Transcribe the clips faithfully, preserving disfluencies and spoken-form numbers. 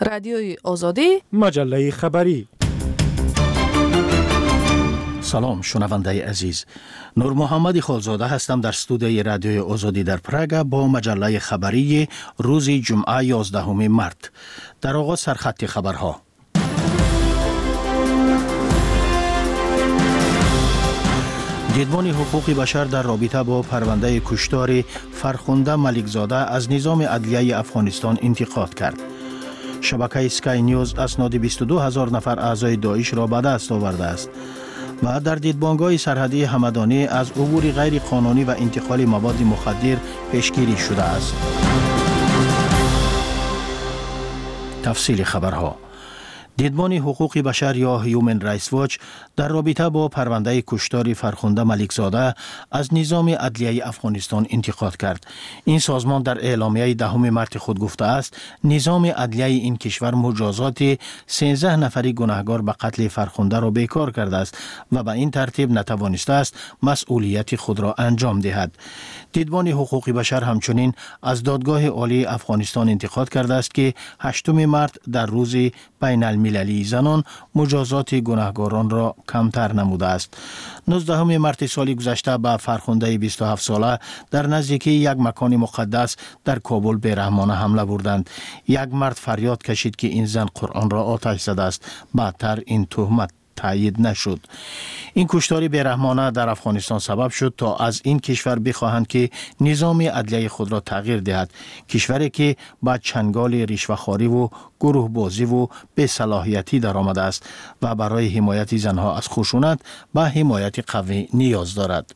رادیوی آزادی، مجله خبری. سلام شنونده عزیز، نور محمد خالزاده هستم در استودیوی رادیوی آزادی در پراگ با مجله خبری روز جمعه یازدهم مارس. در آغاز سرخط خبرها. دیدبان حقوق بشر در رابطه با پرونده کشتار فرخنده ملکزاده از نظام عدلیه افغانستان انتقاد کرد. شبکه اسکای نیوز اسناد بیست و دو هزار نفر اعضای داعش را به دست آورده است. و در دیدبانگاه سرحدی همدانی از عبور غیر قانونی و انتقال مواد مخدر پیشگیری شده است. تفصیل خبرها. دیدبان حقوق بشر یا هیومن رایتس واچ در رابطه با پرونده کشتار فرخنده ملکزاده از نظام عدلیه افغانستان انتقاد کرد. این سازمان در اعلامیه دهم مارس خود گفته است نظام عدلیه این کشور مجازات سیزده نفری گناهکار به قتل فرخنده را بیکار کرده است و به این ترتیب نتوانسته است مسئولیت خود را انجام دهد. دیدبان حقوق بشر همچنین از دادگاه عالی افغانستان انتقاد کرده است که هشتم مارس در روز بین المللی زنان مجازات گناهکاران را کمتر نموده است. نوزدهم مارس سال گذشته به فرخنده بیست و هفت ساله در نزدیکی یک مکان مقدس در کابل بیرحمانه حمله بردند. یک مرد فریاد کشید که این زن قرآن را آتش زده است. بعدتر این تهمت تایید نشد. این کشتار بیرحمانه در افغانستان سبب شد تا از این کشور بخواهند که نظام عدلیه خود را تغییر دهد. کشوری که با چنگال رشوه‌خواری و گروه بازی و بی‌صلاحیتی در آمده است و برای حمایت زنها از خشونت به حمایت قوی نیاز دارد.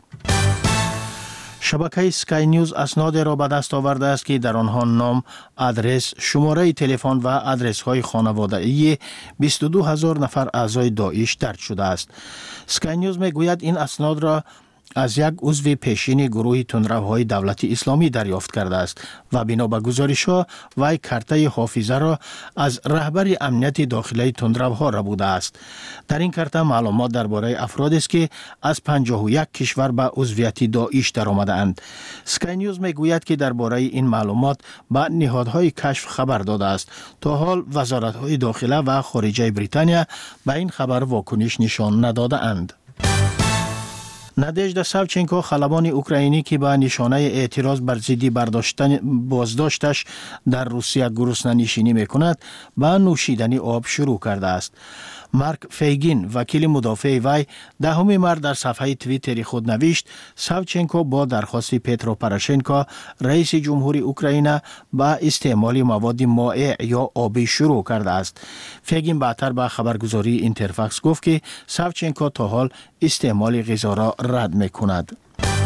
شبکه اسکای نیوز اسناد را به دست آورده است که در آنها نام، آدرس، شماره تلفن و آدرس های خانوادگی بیست و دو هزار نفر اعضای داعش درج شده است. اسکای نیوز میگوید این اسناد را از یک عضو پیشین گروه تندروهای دولت اسلامی دریافت کرده است و بنا به گزارش‌ها وی کارت حافظه را از رهبر امنیت داخلی تندروها را بوده است. در این کارت معلومات درباره افرادی است که از پنجاه و یک کشور به عضویت داعش درآمده‌اند. اسکای نیوز میگوید که درباره این معلومات به نهادهای کشف خبر داده است. تا حال وزارت‌های داخله و خارجه بریتانیا به این خبر واکنش نشان نداده‌اند. نادژدا ساوچنکو خلبان اوکراینی که به نشانه اعتراض بر ضد برداشتن بازداشتش در روسیه گرسنه نشینی میکند به نوشیدن آب شروع کرده است. مارک فیگین وکیل مدافع وی دهم مارس در صفحه توییتری خود نوشت ساوچنکو با درخواست پترو پروشنکو رئیس جمهوری اوکراین با استعمال مواد مائع یا آبی شروع کرده است. فیگین بعدتر به خبرگزاری اینترفاکس گفت که ساوچنکو تا حال استعمال غذا را رد میکند.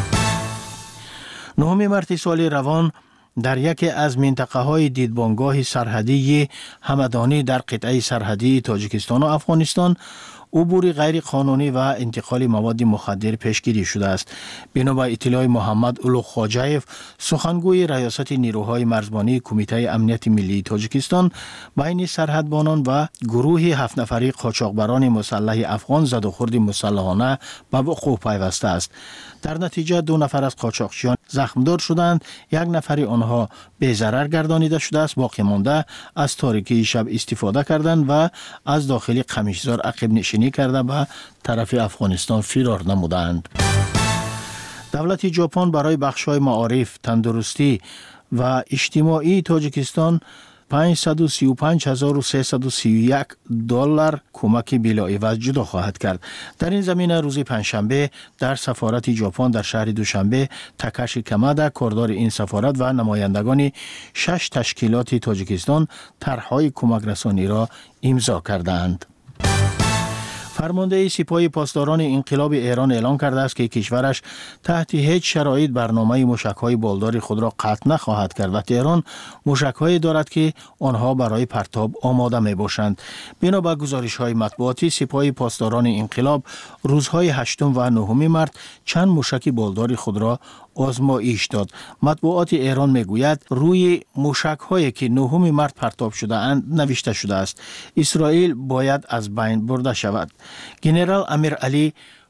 نهم مارس سال روان در یکی از منطقه های دیدبانگاه سرحدی همدانی در قطعه سرحدی تاجیکستان و افغانستان عبور غیر قانونی و انتقال مواد مخدر پیشگیری شده است. بنا به اطلاع محمد اولو خواجایف سخنگوی ریاست نیروهای مرزبانی کمیته امنیت ملی تاجیکستان بین سرحدبانان و گروه هفت نفری قاچاقبران مسلح افغان زد و خورد مسلحانه به وقوع پیوسته است. در نتیجه دو نفر از قاچاقچیان زخمدار شدند، یک نفری آنها به ضرر گردانیده شده است، باقی مانده از تاریکی شب استفاده کردند و از داخل قمیشزار عقب نشینی کرده به طرف افغانستان فرار نمودند. دولت ژاپن برای بخش‌های معارف، تندرستی و اجتماعی تاجیکستان پانصد و سی و پنج هزار و سیصد و سی و یک دلار کمک بلاعوض جدا خواهد کرد. در این زمینه روز پنجشنبه در سفارت ژاپن در شهر دوشنبه تاکاشی کامادا کاردار این سفارت و نمایندگان شش تشکیلات تاجیکستان طرح‌های کمک رسانی را امضا کردند. فرمانده سپاه پاسداران انقلاب ایران اعلام کرده است که کشورش تحت هیچ شرایط برنامه موشک‌های بالدار خود را قطع نخواهد کرد و تهران موشک‌هایی دارد که آنها برای پرتاب آماده میباشند. بنا به گزارش‌های مطبوعاتی سپاه پاسداران انقلاب روزهای هشتم و نهم مارس چند موشک بالدار خود را آزمایش داد. مطبوعات ایران میگوید روی موشک‌هایی که نهم مارس پرتاب شده اند نوشته شده است اسرائیل باید از بین برده شود. ژنرال امیر علی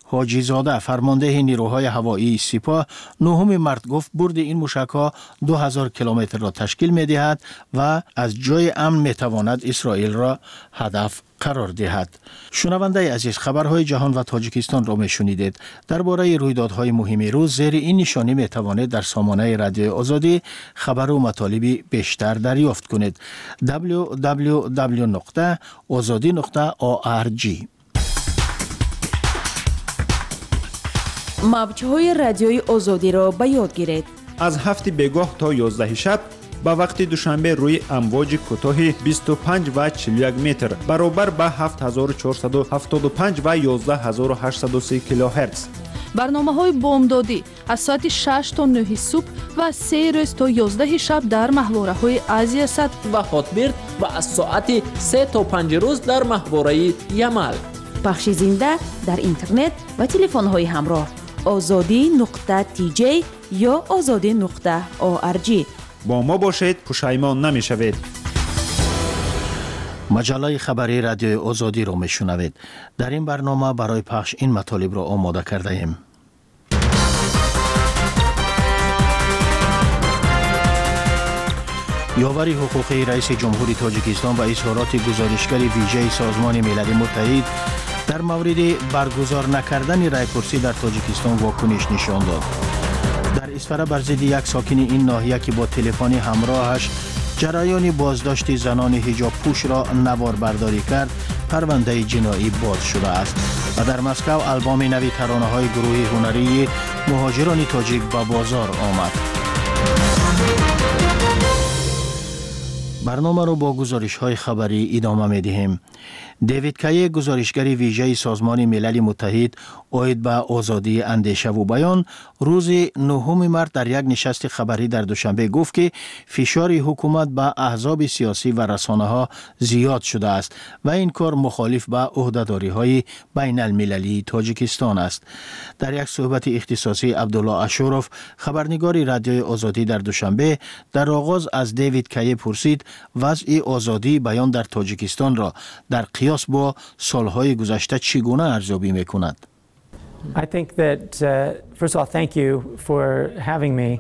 حاجی زاده فرمانده نیروهای هوایی سپاه نهم مرد گفت برد این موشک‌ها دو هزار کیلومتر را تشکیل می‌دهد و از جای امن می‌تواند اسرائیل را هدف قرار دهد. شنونده عزیز، خبرهای جهان و تاجیکستان را میشنیدید. درباره رویدادهای مهم روز زیر این نشانی میتوانید در سامانه رادیو آزادی خبر و مطالب بیشتر دریافت کنید. دبلیو دبلیو دبلیو نقطه آزادی نقطه او آر جی. موج‌های رادیوی آزادی را به یاد گیرید. از هفت بگاه تا یازده شب با وقت دوشنبه روی امواج کوتاه بیست و پنج و چهل و یک متر برابر با هفت هزار و چهارصد و هفتاد و پنج و یازده هزار و هشتصد و سه کیلوهرتز. برنامه‌های بامدادی از ساعت شش تا نه صبح و سه روز تا یازده شب در محوره‌های آسیا صد و هاتبرد و از ساعت سه تا پنج روز در محوره یمل. پخش زنده در اینترنت و تلفن‌های همراه آزادی نقطه تی جی یا آزادی نقطه او آر جی. با ما باشید، پشیمان نمی‌شوید. مجله خبری رادیو آزادی را میشنوید. در این برنامه برای پخش این مطالب را آماده کرده ایم. یاوری حقوقی رئیس جمهوری تاجیکستان و اظهارات گزارشگر ویژه سازمان ملل متحد در مورد برگزار نکردن رایپرسی در تاجیکستان واکنش نشان داد. در اسفره بر ضد یک ساکن این ناحیه که با تلفن همراهش جریان بازداشت زنان حجاب پوش را نوار برداری کرد، پرونده جنایی باز شده است و در مسکو البوم نوی ترانه‌های گروه هنری مهاجران تاجیک به بازار آمد. برنامه را با گزارش‌های خبری ادامه می‌دهیم. دیوید کی، گزارشگر ویژه سازمان ملل متحد عاید به آزادی اندیشه و بیان، روز نهم مارس در یک نشست خبری در دوشنبه گفت که فشار حکومت به احزاب سیاسی و رسانه‌ها زیاد شده است و این کار مخالف به عهده‌داری‌های بین المللی تاجیکستان است. در یک صحبت اختصاصی عبدالله اشورف، خبرنگار رادیو آزادی در دوشنبه، در آغاز از دیوید کی پرسید وضع آزادی بیان در تاجیکستان را در قیاس با سالهای گذشته چگونه ارزیابی می‌کند؟ I think that uh, first of all thank you for having me.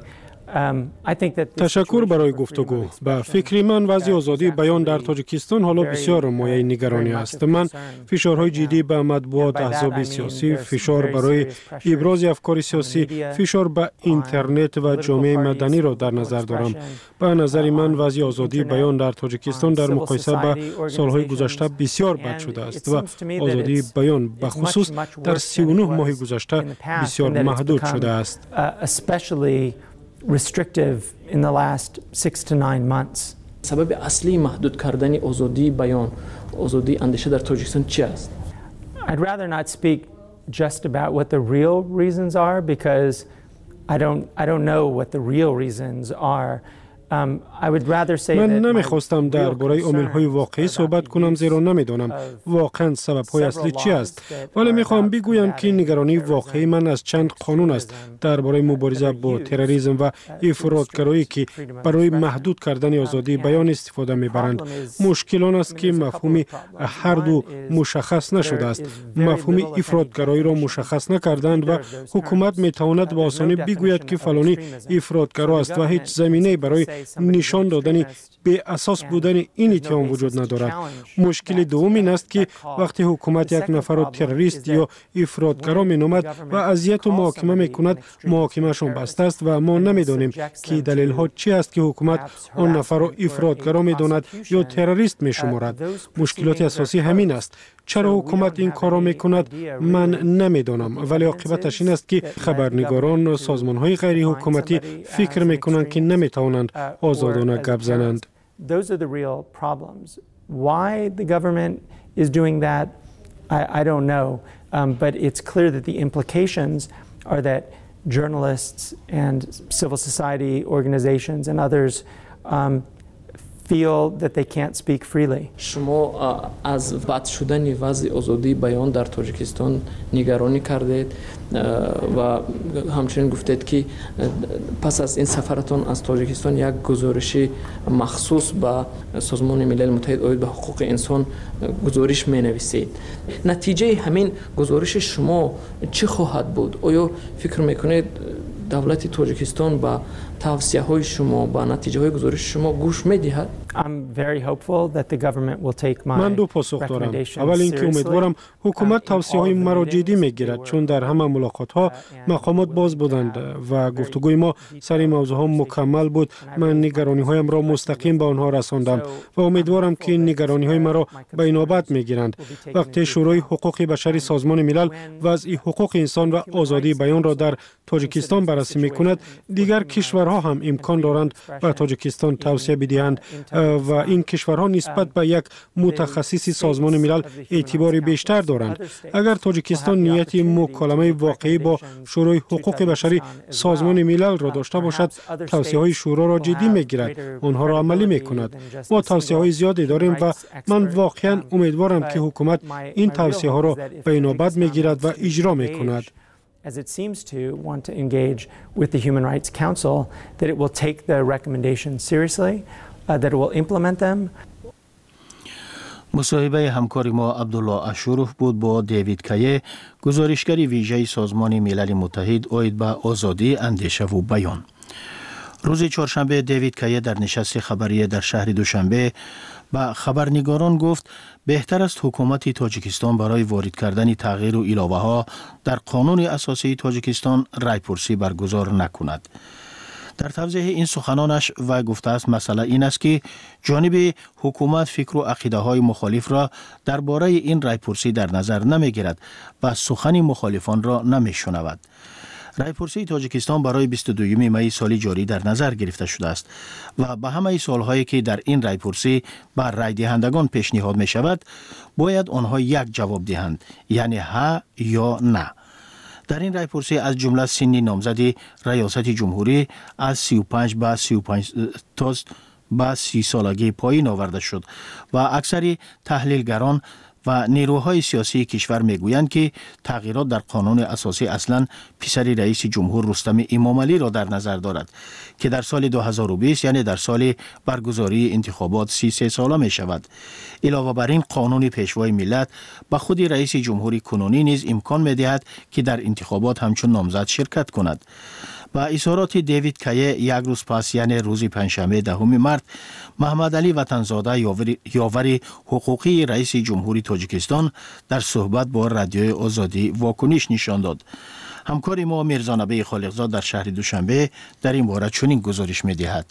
تشکر برای گفتگو. به فکر من وضع آزادی بیان در تاجیکستان حالا بسیار مایه نگرانی است. من فشارهای جدی به مطبوعات، احزاب سیاسی، فشار برای ابراز افکار سیاسی، فشار به اینترنت و جامعه مدنی را در نظر دارم. به نظر من وضع آزادی بیان در تاجیکستان در مقایسه با سالهای گذشته بسیار بد شده است و آزادی بیان به خصوص در سی و نه ماه گذشته بسیار محدود شده است. restrictive in the last six to nine months. سبب اصلی محدود کردن آزادی بیان، آزادی اندیشه در تاجیکستان چی است؟ I'd rather not speak just about what the real reasons are because I don't I don't know what the real reasons are. Um, I would rather say من that نمیخواستم درباره عامل‌های واقعی صحبت کنم زیرا نمیدانم واقعا سبب‌های اصلی چی است، ولی میخوام بگویم که نگرانی واقعی من از چند قانون است درباره مبارزه با تروریسم و افراطگرایی که برای محدود کردن آزادی بیان استفاده میبرند. مشکل آن است که مفهوم هر دو مشخص نشده است. مفهوم افراطگرایی را مشخص نکردند و حکومت میتواند با آسانی بگوید که فلانی افراطگرا است و هیچ زمینه‌ای برای نشان دادن به اساس بودن این اتهام وجود ندارد. مشکل دوم این است که وقتی حکومت یک نفر را تروریست یا افراطگرا مینامد و اذیت و محاکمه میکند، محاکمه‌شان بسته است و ما نمیدانیم که دلیل ها چی است که حکومت آن نفر را افراطگرا میداند یا تروریست میشمارد. مشکلات اساسی همین است. چرا حکومت این کار را میکند من نمیدانم، ولی عاقبتش این است که خبرنگاران و سازمان‌های غیر حکومتی فکر میکنند که نمیتوانند آزادانه گپ زنند. Those are the real problems. Why the government is doing that, I, I don't know. Um, but it's clear that the implications are that journalists and civil society organizations and others um, feel that they can't speak freely. شما از بد شدن وضع آزادی بیان در تاجیکستان نگرانی کردید و همچنین گفتید که پس از این سفرتان از تاجیکستان یک گزارش مخصوص به سازمان ملل متحد آید به حقوق انسان گزارش می نویسید. نتیجه همین گزارش شما چی خواهد بود؟ آیا فکر میکنید دولت تاجیکستان با توصیه های شما با نتیجه های گزارش شما گوش میدهد؟ من دو پاسخ دارم. اول اینکه امیدوارم حکومت توصیه های مرا جدی میگیرد، چون در همه ملاقات ها مقامات باز بودند و گفتگوی ما سر موضوع ها مکمل بود. من نگرانی هایم را مستقیم به آنها رساندم و امیدوارم که نگرانی های مرا به اینابت میگیرند. وقتی شورای حقوق بشری سازمان ملل وضع حقوق انسان و آزادی بیان را در تاجیکستان بررسی میکند، دیگر کشورها هم امکان دارند به تاجیکستان توصیه بدهند و این کشورها نسبت به یک متخصص سازمان ملل اعتبار بیشتر دارند. اگر تاجیکستان نیت مکالمه واقعی با شورای حقوق بشری سازمان ملل را داشته باشد، توصیه های شورا را جدی میگیرد، آنها را عملی میکند. ما توصیه های زیادی داریم و من واقعا امیدوارم که حکومت این توصیه ها را به اینابت میگیرد و اجرا میکند. as it seems to want to engage with the Human Rights Council, that it will take the recommendations seriously, uh, that it will implement them. مصاحبه همکار ما عبدالله اشوروف بود با دیوید کایه، گزارشگر ویژه سازمان ملل متحد آید به آزادی اندیشه و بیان. روز چهارشنبه دیوید کایه در نشست خبری در شهر دوشنبه با خبرنگاران گفت بهتر است حکومت تاجیکستان برای وارد کردن تغییر و علاوه ها در قانون اساسی تاجیکستان رایپرسی برگزار نکند. در توضیح این سخنانش و گفته است مسئله این است که جانب حکومت فکر و عقیده های مخالف را درباره این رایپرسی در نظر نمی گیرد و سخن مخالفان را نمی شنود. رایپرسی تاجیکستان برای بیست و دوم می سال جاری در نظر گرفته شده است و به همه سالهایی که در این رایپرسی بر رای دهندگان پیشنهاد می شود باید آنها یک جواب دهند، یعنی ها یا نه. در این رایپرسی از جمله سن نامزدی ریاست جمهوری از سی و پنج به سی و پنج تا به سی سالگی پایین آورده شد و اکثر تحلیلگران و نیروهای سیاسی کشور میگویند که تغییرات در قانون اساسی اصلا پسر رئیس جمهور رستم امامعلی را در نظر دارد که در سال دو هزار و بیست یعنی در سال برگزاری انتخابات سی سه ساله می شود. علاوه بر این قانون پیشوای ملت به خود رئیس جمهوری کنونی نیز امکان می دهد که در انتخابات همچون نامزد شرکت کند. با اظهارات دیوید کایه یک روز پس یعنی روز پنجشنبه دهم مارس محمد علی وطنزاده یاور حقوقی رئیس جمهوری تاجیکستان در صحبت با رادیوی آزادی واکنش نشان داد. همکار ما میرزا نبی خالقزاد در شهر دوشنبه در این باره چنین گزارش می‌دهد.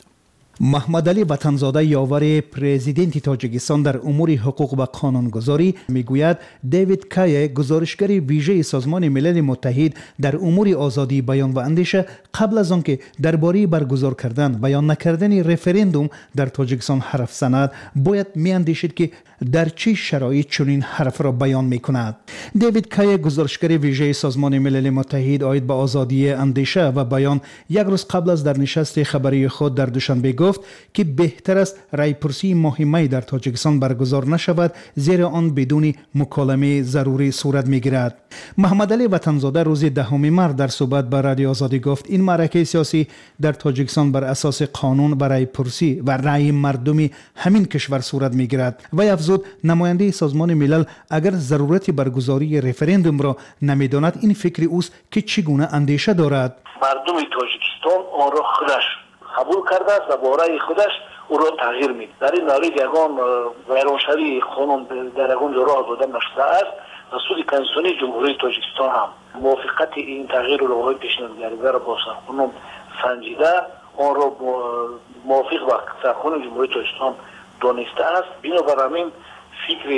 محمد علی وطنزاده یاور پرزیدنت تاجیکستان در امور حقوق و قانونگذاری میگوید دیوید کایه گزارشگر ویژه سازمان ملل متحد در امور آزادی بیان و اندیشه قبل از آنکه درباره برگزار کردن بیان نکردن رفراندوم در تاجیکستان حرف زند باید میاندیشید که در چه شرایط چنین حرف را بیان میکند. دیوید کایه گزارشگر ویژه سازمان ملل متحد آید به آزادی اندیشه و بیان یک روز قبل از در نشست خبری خود در دوشنبه گفت که بهتر است رایپرسی مهمی در تاجیکستان برگزار نشود زیرا آن بدون مکالمه ضروری صورت میگیرد. محمد علی وطنزاده روز دهم مارس در صحبت با رادیو آزادی گفت این معرکه سیاسی در تاجیکستان بر اساس قانون و رایپرسی و رای مردمی همین کشور صورت میگیرد و افزود نماینده سازمان ملل اگر ضرورت برگزاری رفراندوم را نمیداند این فکر اوست که چگونه اندیشه دارد. مردم تاجیکستان آن را خودش قبول کرده است و با رای خودش او را تغییر میده. در این ناریگ یگان ویرانشوی قانون در یگان راه داده نشده است و سود کنستیتوسیونی جمهوری تاجیکستان هم موافقت این تغییر و های پیشنهاد کرده را با سرخانون سنجیده آن را موافق با سرخانون جمهوری تاجیکستان دانسته است. بنابر همین فکر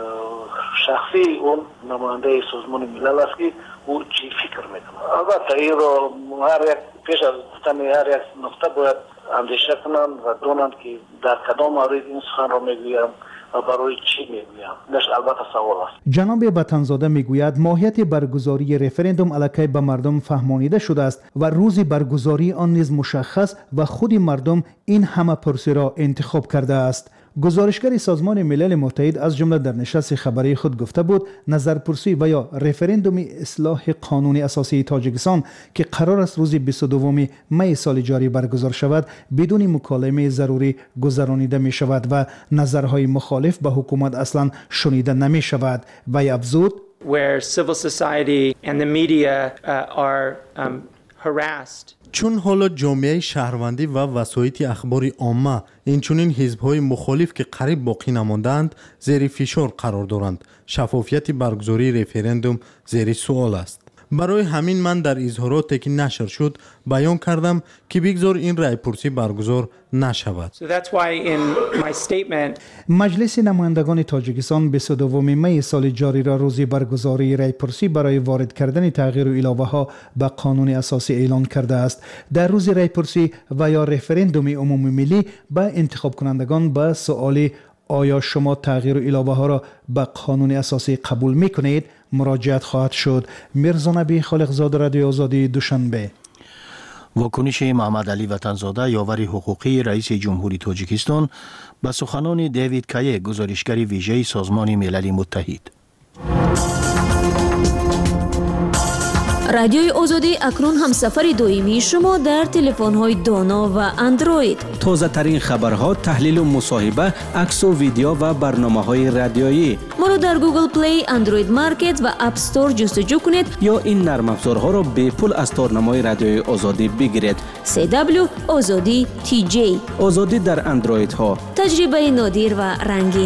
شخصی اون نماینده سازمان ملل است که او چی فکر میکنه. البته این را هر یک پیش از گفتن هر یک نقطه باید اندیشه کنند و دانند که در کدام مورد این سخن را میگویم برای چی میگویم؟ نش البته سوال است. جناب وطنزاده میگوید ماهیت برگزاری رفرندوم علیه به مردم فهمانیده شده است و روز برگزاری آن نیز مشخص و خود مردم این همه پرسی را انتخاب کرده است. گزارشگر سازمان ملل متحد از جمله در نشست خبری خود گفته بود نظرپرسی و یا رفرندوم اصلاح قانون اساسی تاجیکستان که قرار است روز بیست و دوم می سال جاری برگزار شود بدون مکالمه ضروری گذرانیده می شود و نظرهای مخالف به حکومت اصلا شنیده نمی شود. و افزود where civil society and the media uh, are um, harassed. چون حالا جامعه شهروندی و وسایط اخبار عامه اینچنین حزب‌های مخالف که قریب باقی نماندند زیر فشار قرار دارند، شفافیت برگزاری رفرندوم زیر سوال است. برای همین من در اظهاراتی که نشر شد بیان کردم که بگذار این رای‌پرسی برگزار نشود. So that's why in my statement مجلس نمایندگان تاجیکستان بیست و دوم می سال جاری را روز برگزاری رای‌پرسی برای وارد کردن تغییر و علاوه ها به قانون اساسی اعلان کرده است. در روز رای‌پرسی و یا رفرندوم عمومی ملی به انتخاب کنندگان به سوال آیا شما تغییر و علاوه ها را به قانون اساسی قبول می کنید مراجعت خواهد شد. میرزا نبی خالقزاده، رادیو آزادی، دوشنبه. واکنش محمد علی وطنزاده یاور حقوقی رئیس جمهوری تاجیکستان به سخنان دیوید کایه گزارشگر ویژه سازمان ملل متحد. رادیوی آزادی اکنون همسفر دائمی شما در تلفن‌های دانا و اندروید. تازه ترین خبرها، تحلیل و مصاحبه، عکس و ویدیو و برنامه‌های رادیویی. ما را در گوگل پلی، اندروید مارکت و اپ استور جستجو کنید یا این نرم افزارها را به پول از تارنمای رادیوی آزادی بگیرید. سی دبلیو آزادی تی جی. آزادی در اندروید ها. تجربه نادر و رنگین.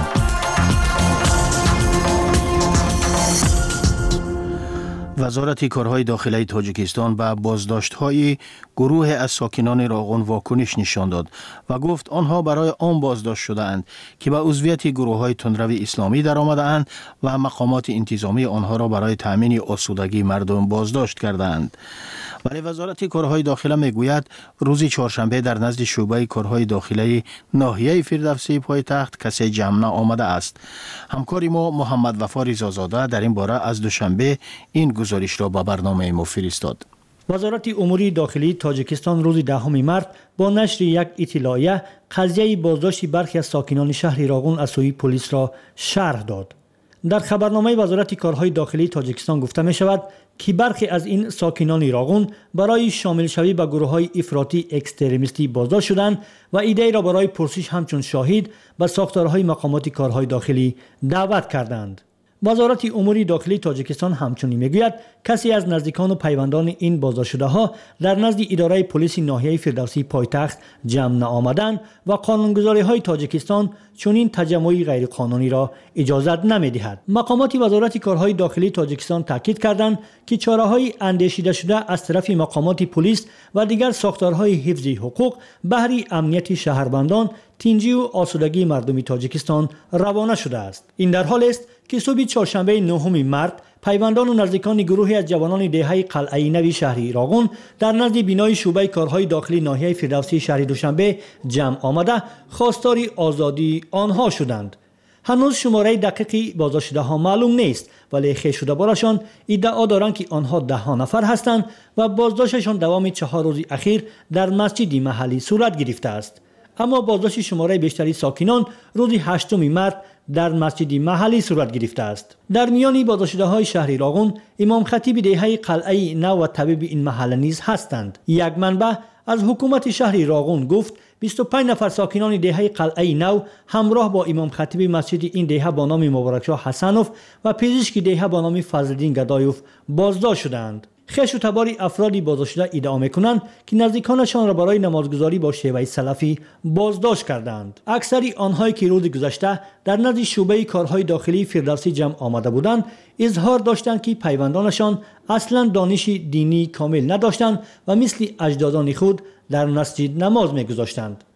وزارت کارهای داخلی تاجیکستان به بازداشت‌های گروه از ساکنان راغون واکنش نشان داد و گفت آنها برای آن بازداشت شده‌اند که به عضویت گروه‌های تندروی اسلامی درآمده‌اند و مقامات انتظامی آنها را برای تامین آسودگی مردم بازداشت کرده‌اند. ولی وزارت کارهای داخلی میگوید روز چهارشنبه در نزد شعبه کارهای داخلی ناحیه فردوسی پایتخت کسی جمع آمده است. همکار ما محمد وفا رضازاده در این باره از دوشنبه این گزارش را به برنامه ما فرستاد. وزارت امور داخلی تاجیکستان روز دهم مارس با نشر یک اطلاعیه قضیه بازداشت برخی از ساکنان شهر راغون از سوی پلیس را شرح داد. در خبرنامه وزارت کارهای داخلی تاجیکستان گفته می شود که برخی از این ساکنان راغون برای شامل شوی به گروه‌های افراطی اکستریمیستی بازداشت شدند و ایده را برای پرسش همچون شاهد به ساختارهای مقامات کارهای داخلی دعوت کردند. وزارت امور داخلی تاجیکستان همچنین میگوید کسی از نزدیکان و پیوندان این بازداشت شده ها در نزد اداره پلیس ناحیه فردوسی پایتخت جمع نآمدند و قانونگذاری های تاجیکستان چنین تجمعی غیر قانونی را اجازت نمیدهد. مقامات وزارت کارهای داخلی تاجیکستان تاکید کردند که چاره‌های اندیشیده شده از طرف مقامات پلیس و دیگر ساختارهای حفظ حقوق بهره امنیت شهروندان، تنظیم و آسودگی مردم تاجیکستان روانه شده است. این در حال است که صبح چهارشنبه نهم مارس پیوندان و نزدیکان گروهی از جوانان دهه قلعه نوی شهر راغون در نزد بینای شعبه کارهای داخلی ناحیه فردوسی شهر دوشنبه جمع آمده خواستار آزادی آنها شدند. هنوز شماره دقیقی بازداشت شده ها معلوم نیست، ولی خیش شده بارشان ادعا دارند که آنها ده ها نفر هستند و بازداشتشان دوام چهار روز اخیر در مسجد محلی صورت گرفته است. اما بازداشت شماره بیشتری ساکنان روز هشتم مارس در مسجد محلی صورت گرفته است. در میان بازداشت های شهر راغون امام خطیب دهه قلعه نو و طبیب این محله نیز هستند. یک منبع از حکومت شهر راغون گفت بیست و پنج نفر ساکنان دهه قلعه نو همراه با امام خطیب مسجد این دهه با نام مبارکشاه حسنوف و پزشک دهه با نام فضلالدین گدایوف بازداشت شدند. خش و تبار افرادی بازداشت شده ادعا میکنند که نزدیکانشان را برای نمازگزاری با شیوه سلفی بازداشت کردند. اکثری آنهایی که روز گذشته در نزد شعبه کارهای داخلی فردوسی جمع آمده بودند اظهار داشتند که پیوندانشان اصلا دانش دینی کامل نداشتند و مثل اجدادان خود در مسجد نماز میگذاشتند.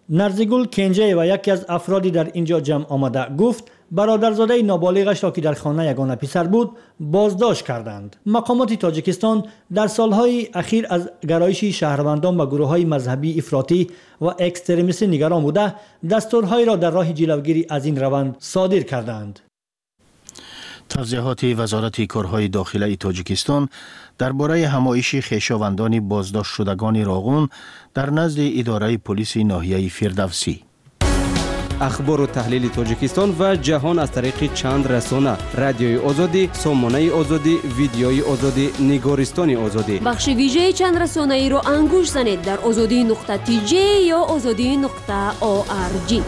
نرزیگول کنجه و یکی از افرادی در اینجا جمع آمده گفت برادرزاده نابالغش را که در خانه یگانه پسر بود بازداشت کردند. مقامات تاجیکستان در سالهای اخیر از گرایش شهروندان و گروه‌های مذهبی افراطی و اکستریمیستی نگران بوده دستورهای را در راه جلوگیری از این روند صادر کردند. توضیحات وزارت کارهای داخلی تاجیکستان درباره همایش خویشاوندان بازداشت شدگان راغون در نزد اداره پلیس ناحیه فردوسی. اخبار و تحلیل تاجیکستان و جهان از طریق چند رسانه: رادیوی آزادی، سامانه آزادی، ویدیوی آزادی، نگارستان آزادی. بخش ویژه چند رسانه ای را انگوش زنید در آزادی نقطه تی جی یا آزادی نقطه او آر جی.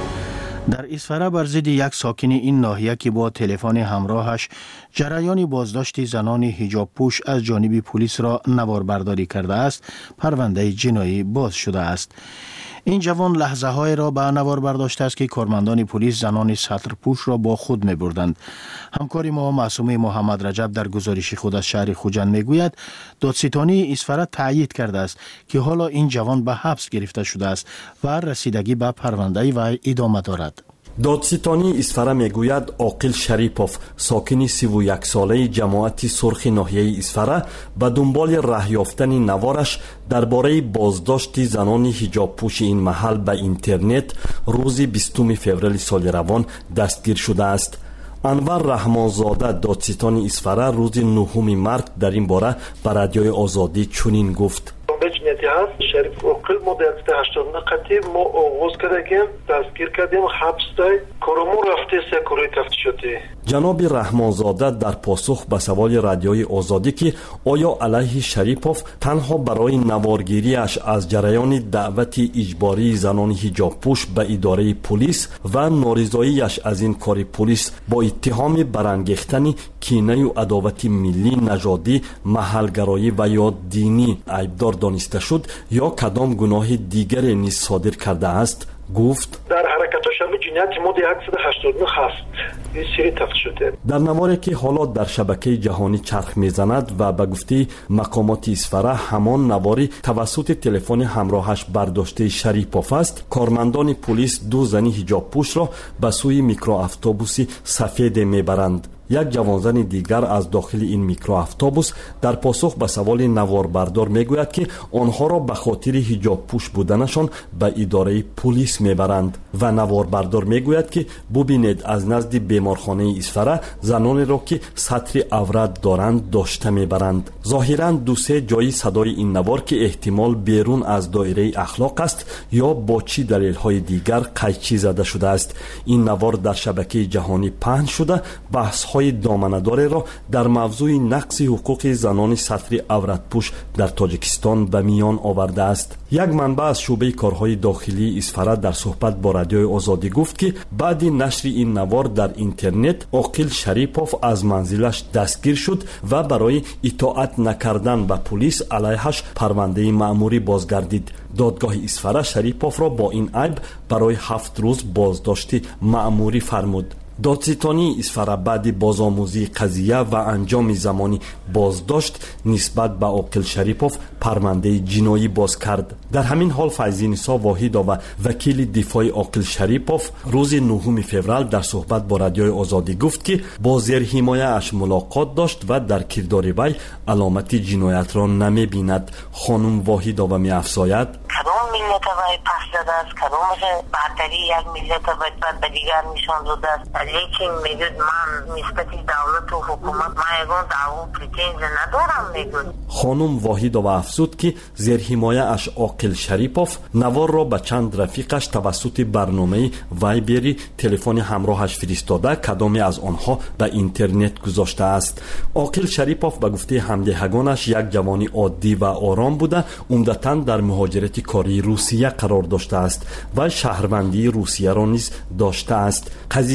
در اسفره بر ضد یک ساکن این ناحیه که با تلفن همراهش جریان بازداشت زنان حجاب پوش از جانب پلیس را نواربرداری کرده است، پرونده جنایی باز شده است. این جوان لحظه های را به نوار برداشته است که کارمندان پلیس زنان سطر پوش را با خود می بردند. همکار ما معصومه محمد رجب در گزارش خود از شهر خوجند می گوید دادستانی اسفره تأیید کرده است که حالا این جوان به حبس گرفته شده است و رسیدگی به پرونده و ادامه دارد. دادستانی اسفره میگوید عاقل شریپوف ساکن سی و یک ساله جماعت سرخ ناحیه اسفره به دنبال راه یافتن نوارش درباره بازداشت زنان حجاب پوش این محل به اینترنت روز بیستم فوریه سال روان دستگیر شده است. انور رحمانزاده دادستان اسفره روز نهم مارس در این باره به رادیوی آزادی چنین گفت: جنایتی هست شریف عقل ما در هشتاد و نه قطعی ما آغاز کردیم دستگیر کردیم حبس دای کارمون رفته سکوری تفتیش شده. جناب رحمانزاده در پاسخ به سوال رادیوی آزادی که آیا علیه شریپوف تنها برای نوارگیریش از جریان دعوت اجباری زنان حجاب پوش به اداره پلیس و نارضاییش از این کار پلیس با اتهام برانگیختن کینه و عداوت ملی، نژادی، محلگرایی و یا دینی عیبدار دانسته شد یا کدام گناه دیگری نیز صادر کرده است، گفت: در حرکتش همه جنایت ماده صد و هشتاد و نه هست. این سری تفتیش شده. در نواری که حالا در شبکه جهانی چرخ میزند و به گفته مقامات اسفره همان نواری توسط تلفن همراهش برداشته شریپوف است، کارمندان پلیس دو زن حجاب پوش را به سوی میکرو اتوبوس سفید میبرند. یک جوانزن دیگر از داخل این میکرو اتوبوس در پاسخ به سوال نواربردار میگوید که آنها را به خاطر حجاب پوش بودنشان به اداره پلیس میبرند و نواربردار میگوید که ببینید از نزد بیمارخانه اسفره زنانی را که سطر عورت دارند داشته میبرند. ظاهرا دو سه جای صدای این نوار که احتمال بیرون از دایره اخلاق است یا با چی دلیل های دیگر قیچی زده شده است. این نوار در شبکه جهانی پهن شده بحث های دامنه‌دار را در موضوع نقض حقوق زنان سطر عورت پوش در تاجیکستان به میان آورده است. یک منبع از شعبه کارهای داخلی اسفره در صحبت با رادیوی آزادی گفت که بعد نشر این نوار در اینترنت عاقل شریپوف از منزلش دستگیر شد و برای اطاعت نکردن به پلیس علیهش پرونده مأموری بازگردید. دادگاه اسفره شریپوف را با این عیب برای هفت روز بازداشت مأموری فرمود. دادستانی اسفره بعد بازآموزی قضیه و انجام زمانی بازداشت نسبت به عاقل شریپوف پرونده جنایی باز کرد. در همین حال فیضی نسا واحد و وکیل دفاع عاقل شریپوف روز نهم فوریه در صحبت با رادیوی آزادی گفت که با زیر حمایه اش ملاقات داشت و در کردار وی علامت جنایت را نمی بیند. خانم واحد و می افزاید: کدام ملت وی پس زده است، کدامش برتری یک ملت وی به دیگر نشان داده است. لیکن میگوید من نسبت دولت و حکومت من یگان دعوا پریتنز ندارم. میگوید خانم واحد و افزود که زیر حمایه اش عاقل شریپوف نوار را به چند رفیقش توسط برنامه وایبری تلفن همراهش فرستاده کدامی از آنها به اینترنت گذاشته است. عاقل شریپوف به گفته همدهگانش یک جوانی عادی و آرام بوده، عمدتاً در مهاجرت کاری روسیه قرار داشته است و شهروندی روسیه را نیز داشته است. قضیه با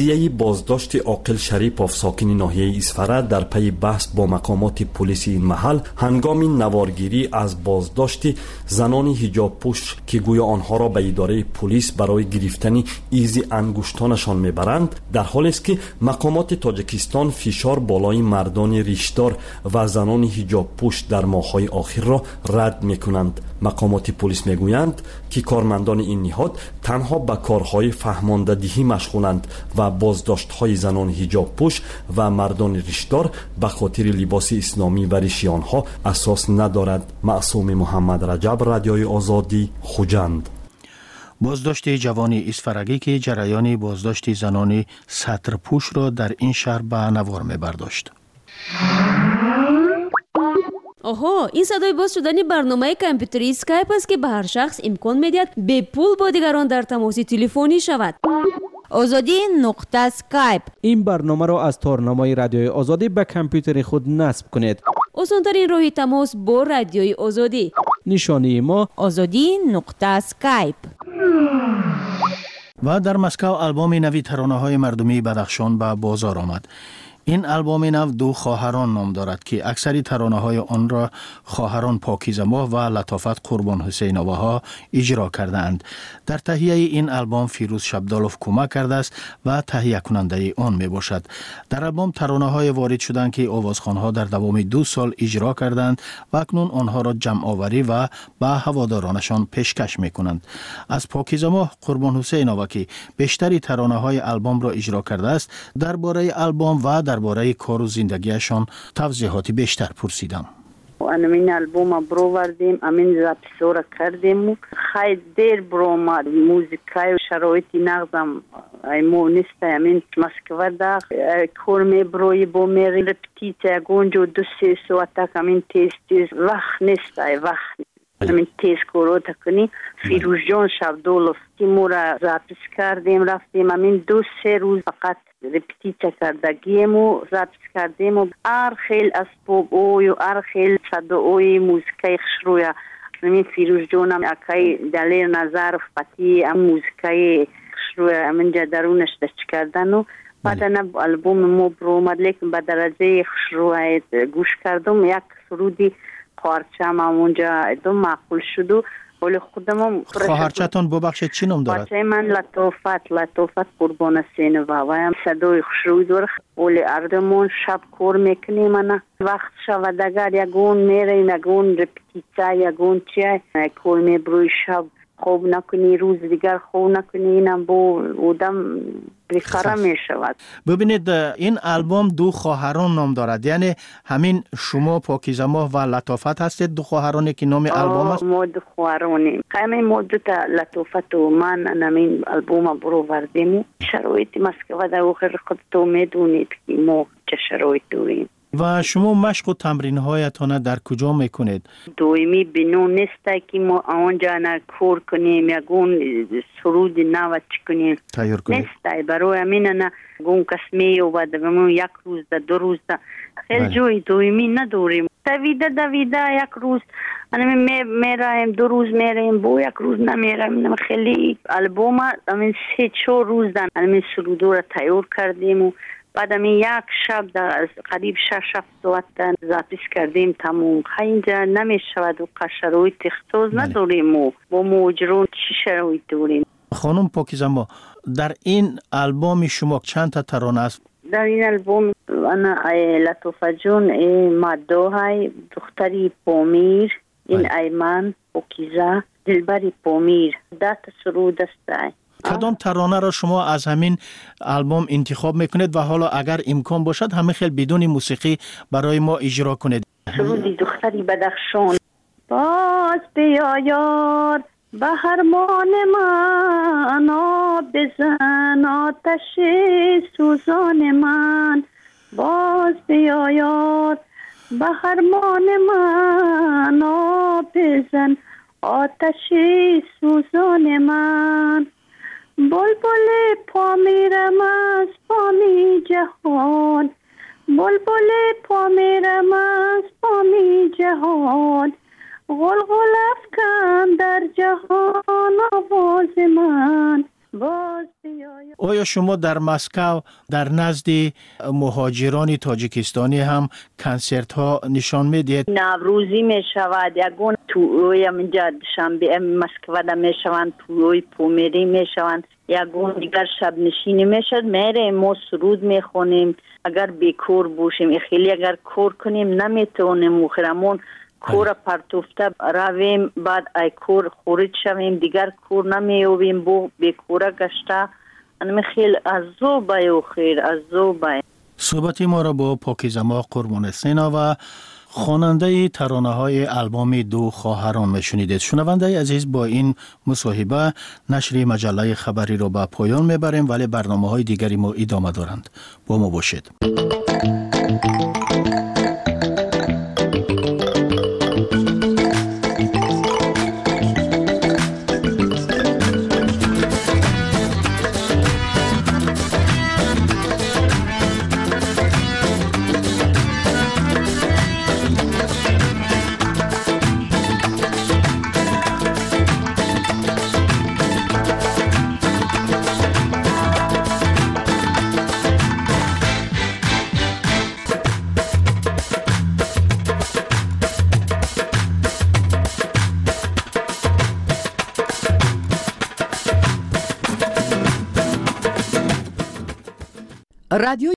بازداشت عاقل شریپوف ساکن ناحیه اسفره در پی بحث با مقامات پلیس این محل هنگام نوارگیری از بازداشت زنان حجاب پوش که گویا آنها را به اداره پلیس برای گرفتن ایزی انگشتانشان میبرند، در حالی است که مقامات تاجیکستان فشار بالای مردان ریشدار و زنان حجاب پوش در ماه‌های آخر را رد میکنند. مقامات پلیس میگویند که کارمندان این نهاد تنها به کارهای فهمانده‌دهی مشغولند و بازداشت‌های زنان حجاب پوش و مردان ریشدار به خاطر لباس اسلامی و ریشی آنها اساس ندارد. معصوم محمد رجب، رادیوی آزادی، خوجند. بازداشت جوان اسفرگی که جریان بازداشت زنان سطرپوش را در این شهر به نوار می‌برداشت. آها، این صدای باز شدن برنامه کامپیوتری اسکایپ است که به هر شخص امکان می‌دهد به پول با دیگران در تماس تلفنی شود. آزادی نقطه اسکایپ. این برنامه را از تارنمای رادیوی آزادی به کامپیوتر خود نصب کنید. آسان‌ترین راه تماس با رادیوی آزادی. نشانی ما آزادی نقطه اسکایپ. و در مسکو آلبوم نوی ترانه‌های مردمی بدخشان به بازار آمد. این آلبوم نو دو خواهران نام دارد که اکثری ترانه‌های آن را خواهران پاکیزه ماه و لطافت قربان حسین آواها اجرا کردند. در تهیه این آلبوم فیروز شبدالوف کمک کرده است و تهیه کننده آن می باشد. در آلبوم ترانه‌های وارد شدند که آوازخوان‌ها در دوام دو سال اجرا کردند و اکنون آنها را جمع آوری و به هوادارانشان پیشکش می کنند. از پاکیزه ماه قربان حسین آوا که بیشتری ترانه‌های آلبوم را اجرا کرده است، درباره آلبوم و در درباره کار و زندگیشان توضیحاتی بیشتر پرسیدم. این البوم برو وردیم، امین زبسورا کردیم، خیلی دیر برو ما موزیکای و شرایطی نغزم ایمو نیست. امین مسکوه دا کور می بروی با میری رپتیت گونجو دو سی سواتک امین تیز تیز وقت نیست، وقت امین تیز کورو تکنی. فیروز جان شبدالوف تیمورا زبس کردیم، رفتیم امین دو سه روز فقط رپتیچه کردگیم و زبس کردیم و ار خیل اسباب اوی و ار خیل صد اوی موزیکای خشرویا. امین فیروز جانم اکای دلیر نظر فتی ام موزیکای خشرویا امینجا درونش دست کردن و بعد نب البوم مو برومد، لیکن با درجه خشرویا گوش کردم. یک سرودی خواهرچم اونجا دو معقول شد و ولی خودم خواهرچتان ببخشید چی نام دارد؟ خواهرچه من لطافت لطافت قربان حسین بابایم. صدای خشروی داره ولی اردمون شب کور میکنیم. من وقت شود اگر یگون میریم یگون رپتیچه یگون چیه کور میبروی شب خوب نکنی روز دیگر خوب نکنی اینم با بودم بیخاره می شود. ببینید این آلبوم دو خواهران نام دارد، یعنی همین شما پاکیزه ماه و لطافت هستید دو خواهرانی که نام آلبوم است؟ ما دو خواهرانیم. همین مدت لطافت و من همین آلبوم برو وردیم. شرایط مسکوه در آخر خود تو میدونید که ما چه شرایط داریم. و شما مشق و تمرین هایتان در کجا میکنید؟ دویمی بینو نیسته که ما آنجا نه کور کنیم یگون سرود نو چی کنیم تیار کنید نیسته. برای همین نه گون کس می و بعد یک روز ده دو روز ده خیلی جوی دویمی نداریم. دویده دویده یک روز می میرایم دو روز میرایم بو یک روز نمیرایم. خیلی البوم همین سه چهار روز دن همین سرودو را تیار کردیم و بعد می یک شب در قریب شش هفت ساعت زبط کردیم تموم. اینجا نمی شود و شرایط اختصاص نداریم و با موجرون چی شرایط داریم. خانم پاکیزه ما در این آلبوم شما چند تا ترانه است؟ در این آلبوم انا لطفه جون مادو های دختری پامیر این ایمان پاکیزه دلبری پامیر ده تا سرود است. کدام ترانه را شما از همین آلبوم انتخاب میکنید و حالا اگر امکان باشد همه خیلی بدون موسیقی برای ما اجرا کنید؟ سرودی دختری بدخشان. باز بیا یار به هرمان من آب بزن آتش سوزان من. باز بیا یار به هرمان من آب بزن آتش سوزان من. بلبل پامیرم از پامی جهان، بلبل پامیرم از پامی جهان. غلغل افکن در جهان آواز من. باز آیا شما در مسکو در نزد مهاجران تاجیکستانی هم کنسرت ها نشان میدید؟ نوروزی می شود، یگون توی منجا شنبه مسکو دا می شوند، توی پومیری می شوند، یگون دیگر شب نشینی می شد. میره ما سرود می خونیم. اگر بیکور باشیم خیلی اگر کور کنیم نمیتونیم مخرمون کور پرتوفته رویم، بعد ای کور خورد شویم دیگر کور نمیوبیم بو بیکوره گشته. انمی خیلی از زو بایو خیر از زو بای. صحبتی ما را با پاکیزه ما قربان سینا و خواننده ترانه های البوم دو خواهران میشنیدید. شنونده عزیز، با این مصاحبه نشر مجله خبری را به پایان میبریم، ولی برنامه های دیگری ما ادامه دارند. با ما باشید. رادیو